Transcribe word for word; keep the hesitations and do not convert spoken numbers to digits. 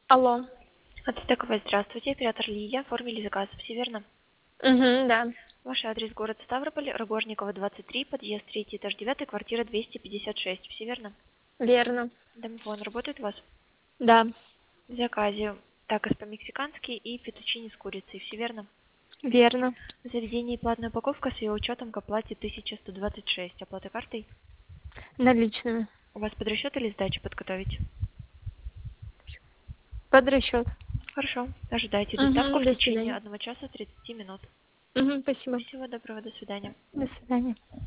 Алло. От Стековой, здравствуйте, оператор Лилия, оформили заказ, все верно? Угу, да. Ваш адрес город Ставрополь, Рогожникова, двадцать три, подъезд третий, этаж девятый, квартира двести пятьдесят шесть, все верно? Верно. Домофон работает у вас? Да. В заказе такос по-мексикански и фетучини с курицей, все верно? Верно. В заведении платная упаковка с ее учетом к оплате тысяча сто двадцать шесть, оплата картой? Наличными. У вас под расчет или сдачу подготовить? Под расчет. Хорошо, ожидайте доставку Угу, в до течение свидания. одного часа тридцати минут. Угу, спасибо. Всего доброго, до свидания. До свидания.